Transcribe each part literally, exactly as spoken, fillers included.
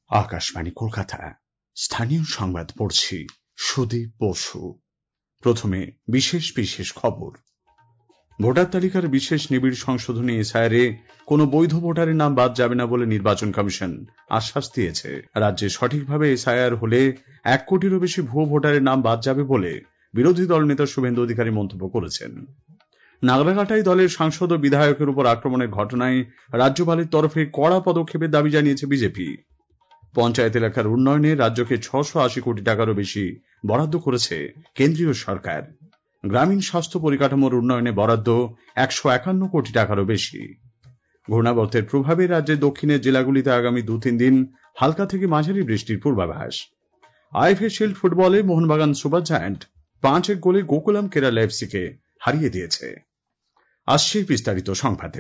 আকাশবাণী কলকাতা, স্থানীয় সংবাদ পড়ছি সুদীপ বসু। প্রথমে বিশেষ বিশেষ খবর। ভোটার তালিকার বিশেষ নিবিড় সংশোধনী এসআইআরে কোন বৈধ ভোটারের নাম বাদ যাবে না বলে নির্বাচন কমিশন আশ্বাস দিয়েছে। রাজ্যে সঠিকভাবে এসআইআর হলে এক কোটিরও বেশি ভুয়ো ভোটারের নাম বাদ যাবে বলে বিরোধী দল নেতা শুভেন্দু অধিকারী মন্তব্য করেছেন। নাগরাকাটায় দলের সাংসদ ও বিধায়কের উপর আক্রমণের ঘটনায় রাজ্যপালের তরফে কড়া পদক্ষেপের দাবি জানিয়েছে বিজেপি। পঞ্চায়েত এলাকার উন্নয়নে রাজ্যকে ছশো আশি কোটি টাকারও বেশি বরাদ্দ করেছে কেন্দ্রীয় সরকার। গ্রামীণ স্বাস্থ্য পরিকাঠামোর উন্নয়নে বরাদ্দ একশো একান্ন কোটি টাকারও বেশি। ঘূর্ণাবর্তের প্রভাবে রাজ্যের দক্ষিণের জেলাগুলিতে আগামী দু তিন দিন হালকা থেকে মাঝারি বৃষ্টির পূর্বাভাস। আইএফএ শিল্ড ফুটবলে মোহনবাগান সুপার জায়ান্ট পাঁচ এক গোলে গোকুলাম কেরালা এফসিকে হারিয়ে দিয়েছে। আসছে বিস্তারিত সংবাদে।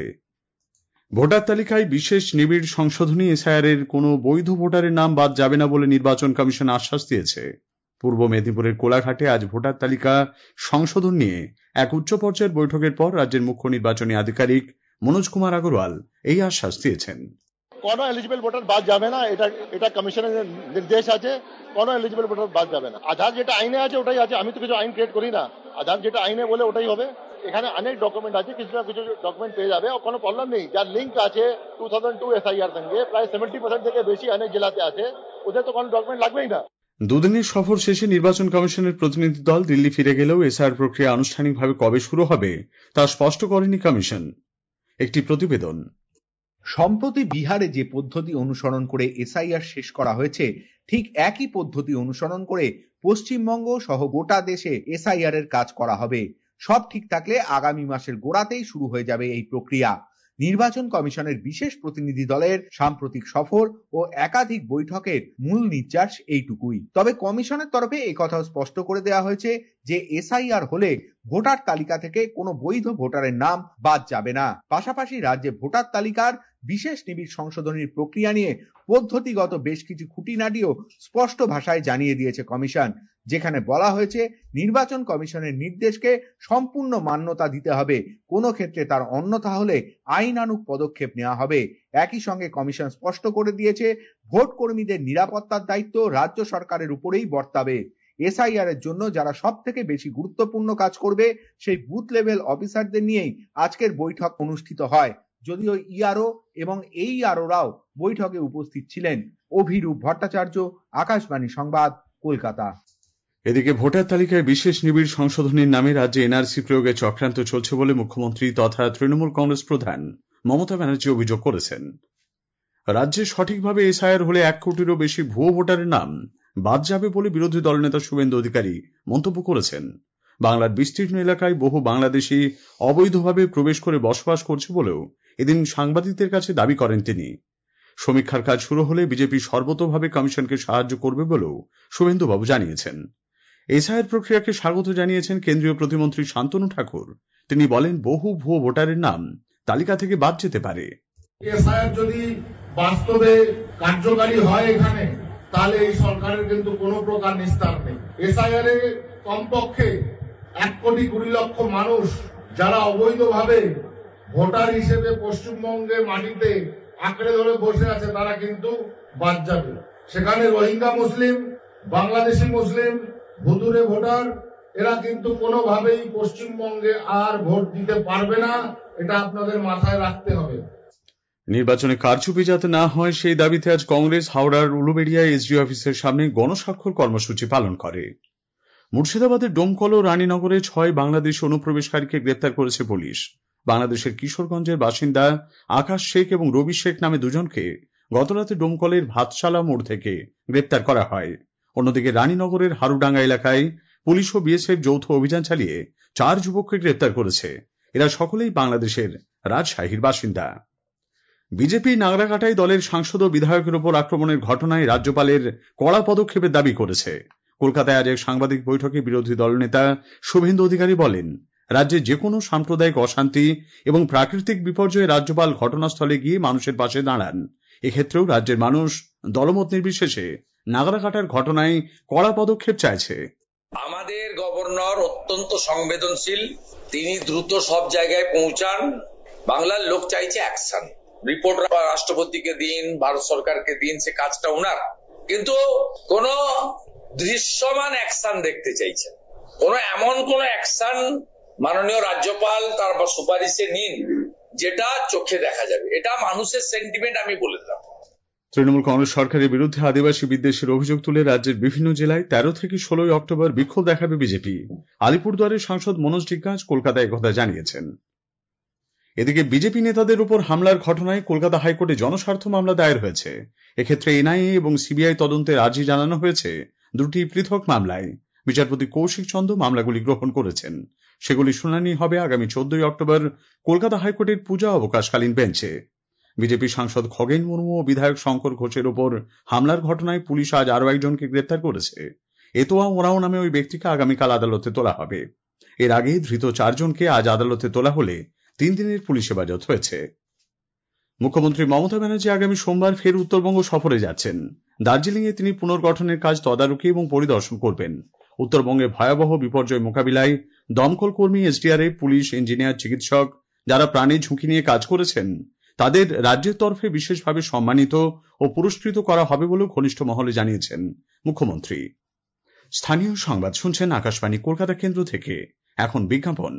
ভোটার তালিকায় বিশেষ নিবিড় সংশোধনী এসআইআর এর কোন বৈধ ভোটারের নাম বাদ যাবে না বলে নির্বাচন কমিশন আশ্বাস দিয়েছে। পূর্ব মেদিনীপুরের কোলাঘাটে আজ ভোটার তালিকা সংশোধন নিয়ে এক উচ্চ পর্যায়ের বৈঠকের পর রাজ্যের মুখ্য নির্বাচনী আধিকারিক মনোজ কুমার আগরওয়াল এই আশ্বাস দিয়েছেন। কোনো এলিজিবল ভোটার বাদ যাবে না, এটা এটা কমিশনের নির্দেশ আছে। কোনো এলিজিবল ভোটার বাদ যাবে না। আধার যেটা আইনে আছে ওটাই আছে, আমি তো কিছু আইন ক্রিয়েট করি না। আধার যেটা আইনে বলে ওটাই হবে। এখানে অনেক ডকুমেন্ট আছে, কিছু না কিছু ডকুমেন্ট পেয়ে যাবে, কোনো প্রবলেম নেই। যার লিঙ্ক আছে টু থাউজেন্ড টু এসআইআর সঙ্গে প্রায় সেভেন্টি পার্সেন্ট থেকে বেশি অনেক জেলাতে আছে, ওদের তো কোনো ডকুমেন্ট লাগবেই না। দুদিনের সফর শেষে নির্বাচন কমিশনের প্রতিনিধি দল দিল্লি ফিরে গেলেও এসআইআর প্রক্রিয়া আনুষ্ঠানিকভাবে কবে শুরু হবে তা স্পষ্ট করেনি কমিশন। একটি প্রতিবেদন। সম্প্রতি বিহারে যে পদ্ধতি অনুসরণ করে এসআইআর শেষ করা হয়েছে, ঠিক একই পদ্ধতি অনুসরণ করে পশ্চিমবঙ্গ সহ গোটা দেশে এসআইআর এর কাজ করা হবে। সব ঠিক থাকলে আগামী মাসের গোড়াতেই শুরু হয়ে যাবে এই প্রক্রিয়া। নির্বাচন কমিশনের বিশেষ প্রতিনিধি দলের সাম্প্রতিক সফর ও একাধিক বৈঠকের মূল নির্যাস এইটুকুই। তবে কমিশনের তরফে একথাও স্পষ্ট করে দেওয়া হয়েছে যে এসআইআর হলে ভোটার তালিকা থেকে কোনো বৈধ ভোটারের নাম বাদ যাবে না। পাশাপাশি রাজ্যে ভোটার তালিকার বিশেষ নিবিড় সংশোধনীর প্রক্রিয়া নিয়ে পদ্ধতিগত বেশ কিছু খুঁটিনাটিও স্পষ্ট ভাষায় জানিয়ে দিয়েছে কমিশন, যেখানে বলা হয়েছে নির্বাচন কমিশনের নির্দেশকে সম্পূর্ণ মান্যতা দিতে হবে, কোনো ক্ষেত্রে তার অন্যথা হলে আইনানুগ পদক্ষেপ নেওয়া হবে। একই সঙ্গে কমিশন স্পষ্ট করে দিয়েছে ভোট কর্মীদের নিরাপত্তার দায়িত্ব রাজ্য সরকারের উপরেই বর্তাবে। এসআইআর এর জন্য যারা সব থেকে বেশি গুরুত্বপূর্ণ কাজ করবে সেই বুথ লেভেল অফিসারদের নিয়েই আজকের বৈঠক অনুষ্ঠিত হয়। যদিও ইআরও এবং এই আরওরাও বৈঠকে উপস্থিত ছিলেন। অভিরূপ ভট্টাচার্য, আকাশবাণী সংবাদ, কলকাতা। এদিকে ভোটার তালিকায় বিশেষ নিবিড় সংশোধনীর নামে রাজ্যে এনআরসি প্রয়োগে চক্রান্ত চলছে বলে মুখ্যমন্ত্রী তথা তৃণমূল কংগ্রেস প্রধান মমতা ব্যানার্জি অভিযোগ করেছেন। রাজ্যে সঠিকভাবে এসআইআর হলে এক কোটিরও বেশি ভুয়ো ভোটারের নাম বাদ যাবে বলে বিরোধী দলনেতা শুভেন্দু অধিকারী মন্তব্য করেছেন। বাংলার বিস্তীর্ণ এলাকায় বহু বাংলাদেশি অবৈধভাবে প্রবেশ করে বসবাস করছে বলেও এদিন সাংবাদিকদের কাছে দাবি করেন তিনি। সমীক্ষার কাজ শুরু হলে বিজেপি সর্বতোভাবে কমিশনকে সাহায্য করবে বলেও শুভেন্দুবাবু জানিয়েছেন। এসআইআর প্রক্রিয়াকে স্বাগত জানিয়েছেন কেন্দ্রীয় প্রতিমন্ত্রী শান্তনু ঠাকুর। তিনি বলেন, বহু ভুয়ো ভোটারের নাম তালিকা থেকে বাদ যেতে পারে। এসআইআর যদি বাস্তবে কার্যকারী হয় এখানে, তাহলে এই সরকারের কিন্তু কোনো প্রকার নিস্তার নেই। এসআইআর এ কমপক্ষে এক কোটি কুড়ি লক্ষ মানুষ যারা অবৈধভাবে ভোটার হিসেবে পশ্চিমবঙ্গের মাটিতে আঁকড়ে ধরে বসে আছে, তারা কিন্তু বাদ যাবে। সেখানে রোহিঙ্গা মুসলিম, বাংলাদেশি মুসলিম, ভুতুরে ভোটার, এরা কিন্তু কোনোভাবেই পশ্চিমবঙ্গে আর ভোট দিতে পারবে না। এটা আপনাদের মাথায় রাখতে হবে। নির্বাচনে কারচুপি যাতে না হয় সেই দাবিতে আজ কংগ্রেস হাওড়ার উলুবেড়িয়া এসডি অফিসের সামনে গণস্বাক্ষর কর্মসূচি পালন করে। মুর্শিদাবাদের ডোমকল ও রানীনগরে ছয় বাংলাদেশ অনুপ্রবেশকারীকে গ্রেপ্তার করেছে পুলিশ। বাংলাদেশের কিশোরগঞ্জের বাসিন্দা আকাশ শেখ এবং রবি শেখ নামে দুজনকে গতরাতে ডোমকলের ভাতশালা মোড় থেকে গ্রেপ্তার করা হয়। অন্যদিকে রানীনগরের হারুডাঙ্গা এলাকায় পুলিশ ও বিএসএফ যৌথ অভিযান চালিয়ে চার যুবককে গ্রেপ্তার করেছে। এরা সকলেই বাংলাদেশের রাজশাহীর বাসিন্দা। বিজেপি নাগরাকাটায় দলের সাংসদ ও বিধায়কের উপর আক্রমণের ঘটনায় রাজ্যপালের কড়া পদক্ষেপের দাবি করেছে। কলকাতায় আজ এক সাংবাদিক বৈঠকে বিরোধী দলনেতা শুভেন্দু অধিকারী বলেন, রাজ্যে যে কোনো সাম্প্রদায়িক অশান্তি এবং প্রাকৃতিক বিপর্যয়ে রাজ্যপাল ঘটনাস্থলে গিয়ে মানুষের পাশে দাঁড়ান। এক্ষেত্রেও রাজ্যের মানুষ দলমত নির্বিশেষে নাগরাকাটার ঘটনায় কড়া পদক্ষেপ চাইছে। আমাদের গভর্নর অত্যন্ত সংবেদনশীল, তিনি দ্রুত সব জায়গায় পৌঁছান। বাংলার লোক চাইছে অ্যাকশন। রিপোর্ট রাষ্ট্রপতিকে দিন, ভারত সরকারকে দিন, সে কাজটা ওনার। কিন্তু কোন দৃশ্যমান অ্যাকশন দেখতে চাইছেন, কোন এমন কোন অ্যাকশন মাননীয় রাজ্যপাল তার সুপারিশে নিন যেটা চোখে দেখা যাবে। এটা মানুষের সেন্টিমেন্ট, আমি বলে দিলাম। তৃণমূল কংগ্রেস সরকারের বিরুদ্ধে আদিবাসী বিদ্বেষের অভিযোগ তুলে রাজ্যের বিভিন্ন জেলায় তেরো থেকে ষোলোই অক্টোবর বিক্ষোভ দেখাবে বিজেপি। আলিপুরদুয়ারের সাংসদ মনোজ টিগ্গাজ কলকাতায় একথা জানিয়েছেন। এদিকে বিজেপি নেতাদের উপর হামলার ঘটনায় কলকাতা হাইকোর্টে জনস্বার্থ মামলা দায়ের হয়েছে। এক্ষেত্রে এনআইএ এবং সিবিআই তদন্তের আর্জি জানানো হয়েছে। দুটি পৃথক মামলায় বিচারপতি কৌশিক চন্দ্র মামলাগুলি গ্রহণ করেছেন। সেগুলি শুনানি হবে আগামী চোদ্দই অক্টোবর কলকাতা হাইকোর্টের পূজা অবকাশকালীন বেঞ্চে। বিজেপি সাংসদ খগেন মুর্মু ও বিধায়ক শঙ্কর ঘোষের ওপর হামলার ঘটনায় পুলিশ আজ আরও একজনকে গ্রেপ্তার করেছে। এতোয়া ওরাও নামে ওই ব্যক্তিকে আগামীকাল আদালতে তোলা হবে। এর আগে ধৃত চারজনকে আজ আদালতে তোলা হলে তিন দিনের পুলিশ হেফাজত হয়েছে। মুখ্যমন্ত্রী মমতা ব্যানার্জি আগামী সোমবার ফের উত্তরবঙ্গ সফরে যাচ্ছেন। দার্জিলিং এ তিনি পুনর্গঠনের কাজ তদারকি এবং পরিদর্শন করবেন। উত্তরবঙ্গে ভয়াবহ বিপর্যয় মোকাবিলায় দমকল কর্মী, এসডিআরএফ, পুলিশ, ইঞ্জিনিয়ার, চিকিৎসক যারা প্রাণের ঝুঁকি নিয়ে কাজ করেছেন তাদের রাজ্যের তরফে বিশেষভাবে সম্মানিত ও পুরস্কৃত করা হবে বলেও ঘনিষ্ঠ মহলে জানিয়েছেন মুখ্যমন্ত্রী। স্থানীয় সংবাদ শুনছেন আকাশবাণী কলকাতা কেন্দ্র থেকে। এখন বিজ্ঞাপন।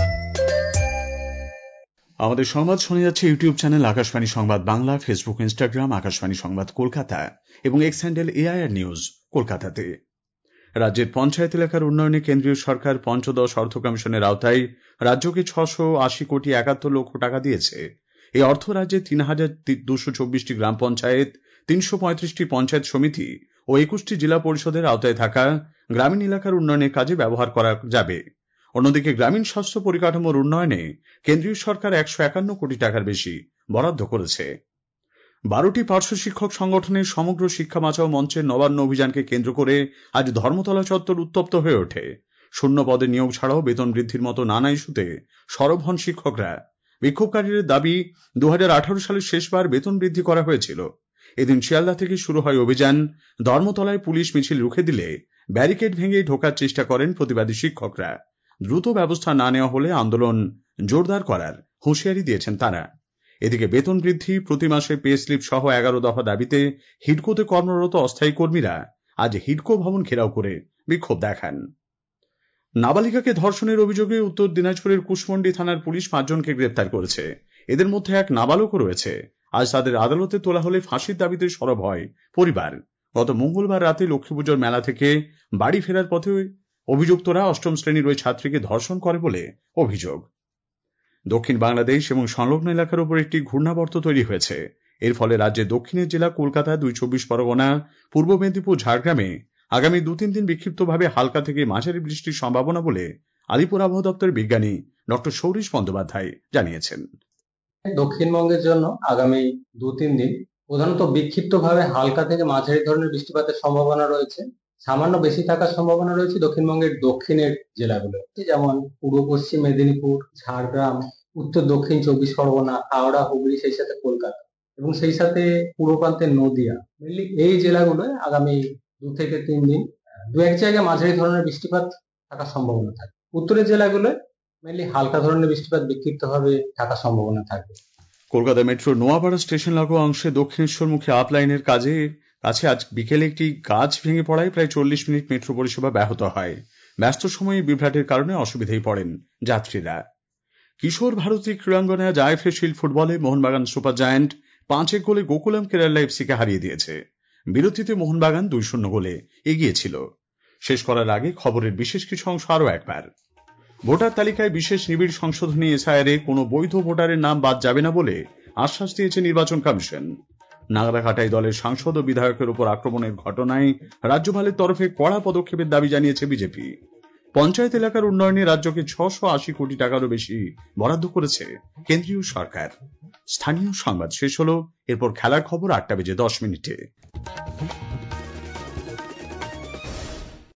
আমাদের সংবাদ শোনা যাচ্ছে ইউটিউব চ্যানেল আকাশবাণী সংবাদ বাংলা, ফেসবুক, ইনস্টাগ্রাম আকাশবাণী সংবাদ কলকাতা এবং এক্স হ্যান্ডেল এআইআর নিউজ কলকাতাতে। রাজ্যের পঞ্চায়েত এলাকার উন্নয়নে কেন্দ্রীয় সরকার পঞ্চদশ অর্থ কমিশনের আওতায় রাজ্যকে ছশো আশি কোটি একাত্তর লক্ষ টাকা দিয়েছে। এই অর্থ রাজ্যে তিন হাজার দুশো চব্বিশটি গ্রাম পঞ্চায়েত, তিনশো পঁয়ত্রিশটি পঞ্চায়েত সমিতি ও একুশটি জেলা পরিষদের আওতায় থাকা গ্রামীণ এলাকার উন্নয়নের কাজে ব্যবহার করা যাবে। অন্যদিকে গ্রামীণ স্বাস্থ্য পরিকাঠামোর উন্নয়নে কেন্দ্রীয় সরকার একশো একান্ন কোটি টাকার বেশি বরাদ্দ করেছে। বারোটি পার্শ্ব শিক্ষক সংগঠনের সমগ্র শিক্ষা বাঁচাও মঞ্চের নবান্ন অভিযানকে কেন্দ্র করে আজ ধর্মতলা চত্বর উত্তপ্ত হয়ে ওঠে। শূন্য পদে নিয়োগ ছাড়াও বেতন বৃদ্ধির মতো নানা ইস্যুতে সরব হন শিক্ষকরা। বিক্ষোভকারীদের দাবি, দু হাজার আঠারো সালে শেষবার বেতন বৃদ্ধি করা হয়েছিল। এদিন শিয়ালদা থেকে শুরু হয় অভিযান। ধর্মতলায় পুলিশ মিছিল রুখে দিলে ব্যারিকেড ভেঙে ঢোকার চেষ্টা করেন প্রতিবাদী শিক্ষকরা। দ্রুত ব্যবস্থা না নেওয়া হলে আন্দোলন জোরদার করার হুঁশিয়ারি দিয়েছেন তারা। এদিকে বেতন বৃদ্ধি, প্রতি মাসে পে স্লিপ সহ এগারো দফা দাবিতে হিডকোতে কর্মরত অস্থায়ী কর্মীরা আজ হিডকো ভবন ঘেরাও করে বিক্ষোভ দেখান। নাবালিকাকে ধর্ষণের অভিযোগে উত্তর দিনাজপুরের কুশমন্ডি থানার পুলিশ পাঁচজনকে গ্রেপ্তার করেছে। এদের মধ্যে এক নাবালকও রয়েছে। আজ তাদের আদালতে তোলা হলে ফাঁসির দাবিতে সরব হয় পরিবার। গত মঙ্গলবার রাতে লক্ষ্মী পুজোর মেলা থেকে বাড়ি ফেরার পথে অভিযুক্তরা অষ্টম শ্রেণীর ওই ছাত্রীকে ধর্ষণ করে বলে অভিযোগ। দক্ষিণ বাংলাদেশ এবং সংলগ্ন এলাকার উপর একটি ঘূর্ণাবর্ত তৈরি হয়েছে। এর ফলে রাজ্যের দক্ষিণের জেলা কলকাতা, দুই চব্বিশ পরগনা, পূর্ব মেদিনীপুর, ঝাড়গ্রামে আগামী দু তিন দিন বিক্ষিপ্তভাবে হালকা থেকে মাঝারি বৃষ্টির সম্ভাবনা বলে আলিপুর আবহাওয়া দপ্তরের বিজ্ঞানী ডক্টর সৌরিশ বন্দ্যোপাধ্যায় জানিয়েছেন। দক্ষিণবঙ্গের জন্য আগামী দু তিন দিন প্রধানত বিক্ষিপ্তভাবে হালকা থেকে মাঝারি ধরনের বৃষ্টিপাতের সম্ভাবনা রয়েছে। সামান্য বেশি থাকার সম্ভাবনা রয়েছে দক্ষিণবঙ্গের দক্ষিণের জেলাগুলো, যেমন পূর্ব পশ্চিম মেদিনীপুর, ঝাড়গ্রাম, উত্তর দক্ষিণ চব্বিশ পরগনা, হাওড়া, হুগলি, সেই সাথে কলকাতা এবং সেই সাথে পূর্ব প্রান্তের নদিয়া। মেনলি এই জেলাগুলোয় আগামী দু থেকে তিন দিন দু এক জায়গায় মাঝারি ধরনের বৃষ্টিপাত থাকার সম্ভাবনা থাকে। উত্তরের জেলাগুলোয় মেনলি হালকা ধরনের বৃষ্টিপাত বিক্ষিপ্তভাবে থাকার সম্ভাবনা থাকবে। কলকাতা মেট্রো নোয়াপাড়া স্টেশন লাগোয়া অংশে দক্ষিণেশ্বরমুখী আপ লাইনের কাজে কাছে আজ বিকেলে একটি গাছ ভেঙে পড়ায় প্রায় চল্লিশ মিনিট মেট্রো পরিষেবা ব্যাহত হয়। ব্যস্ত সময়ে বিভ্রাটের কারণে অসুবিধায় পড়েন যাত্রীরা। কিশোর ভারতী ক্রীড়াঙ্গনে আজ আইএফএ শিল্ড ফুটবলে মোহনবাগান সুপার জায়ান্ট পাঁচ এক গোলে গোকুলাম কেরালা এফসিকে হারিয়ে দিয়েছে। বিরতিতে মোহনবাগান দুই শূন্য গোলে এগিয়ে ছিল। শেষ করার আগে খবরের বিশেষ কিছু অংশ আরও একবার। ভোটার তালিকায় বিশেষ নিবিড় সংশোধনী এসআইআরে কোনো বৈধ ভোটারের নাম বাদ যাবে না বলে আশ্বাস দিয়েছে নির্বাচন কমিশন। নাগরাঘাটাই দলের সাংসদ ও বিধায়কের উপর আক্রমণের ঘটনায় রাজ্যপালের তরফে কড়া পদক্ষেপের দাবি জানিয়েছে বিজেপি। পঞ্চায়েত এলাকার উন্নয়নে রাজ্যকে ছশো আশি কোটি টাকারও বেশি বরাদ্দ করেছে কেন্দ্রীয় সরকার। স্থানীয় সংবাদ শেষ হলো। এরপর খেলার খবর আটটা বেজে দশ মিনিটে।